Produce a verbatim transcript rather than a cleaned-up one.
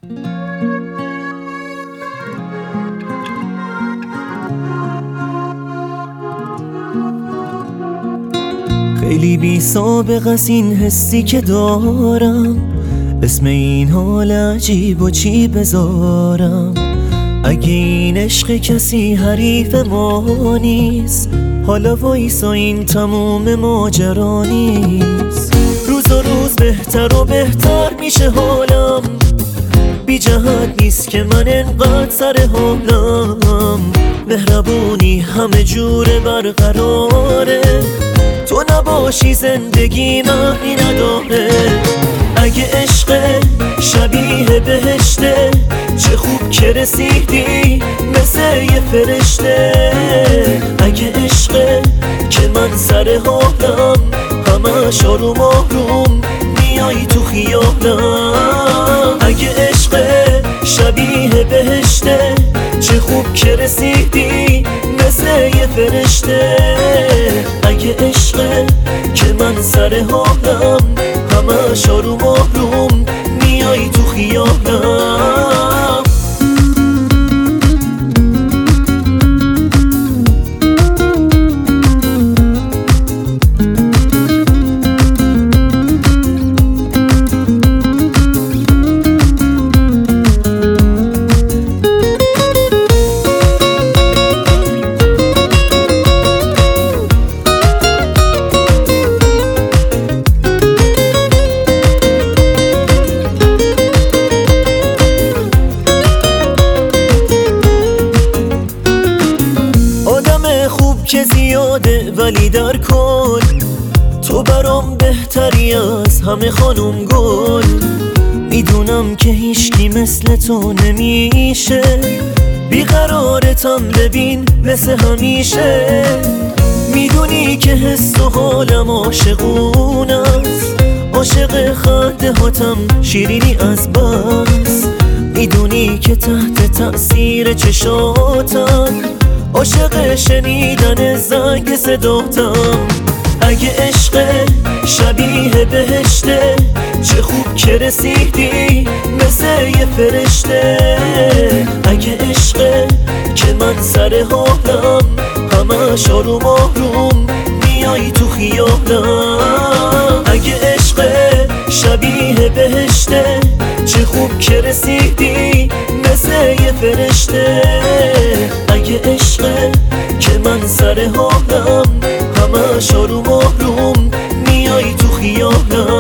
خیلی بی سابق از این حسی که دارم، اسم این حال عجیب و چی بذارم. اگه این عشق کسی حریف ما نیست، حالا وایسا این تموم ماجرا نیست. روز و روز بهتر و بهتر میشه حالم، بی جهت نیست که من انقدر سر حالم. مهربونی همه جوره برقراره، تو نباشی زندگی معنی نداره. اگه عشق شبیه بهشته، چه خوب که رسیدی مثل یه فرشته. اگه عشق که من سر حالم، همش آروم آروم میای تو خیالم. اگه عشق شبیه بهشته، چه خوب که رسیدی مثل یه فرشته. اگه عشق که من سر حالم، همش آروم آروم میای تو خیالم. که زیاده ولی در کل تو برام بهتری از همه خانوم گل. میدونم که هیچکی مثل تو نمیشه، بیقرارتم ببین مثل همیشه. میدونی که حس و حالم عاشقون است، عاشق خنده هاتم شیرینی از بس. میدونی که تحت تأثیر چشاتم، عاشق شنیدن زنگ صداتم. اگه عشق شبیه بهشته، چه خوب که رسیدی مثل یه فرشته. اگه عشق که من سر حالم، همش آروم آروم میای تو خیالم. اگه عشق شبیه بهشته، چه خوب که رسیدی مثل یه فرشته. اگه عشق که من سر حالم، همش آروم آروم میای تو خیالم.